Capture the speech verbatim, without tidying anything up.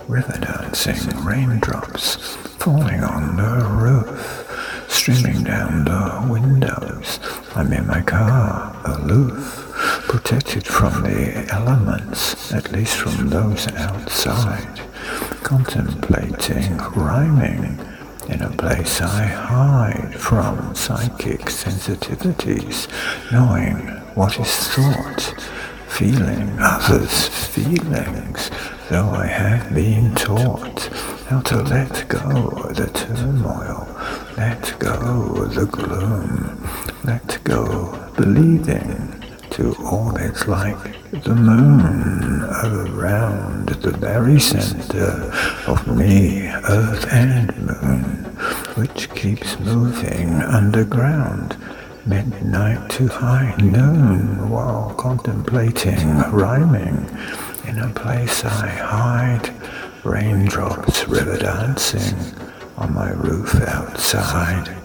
river dancing, raindrops falling on the roof, streaming down the windows. I'm in my car, aloof, protected from the elements, at least from those outside, contemplating, rhyming, in a place I hide from psychic sensitivities, knowing what is thought, feeling others' feelings, though I have been taught how to let go the turmoil, let go the gloom, let go believing to orbit like the moon around the very center of me, earth and moon, which keeps moving underground, midnight to high noon, while contemplating, rhyming, in a place I hide, raindrops river dancing on my roof outside.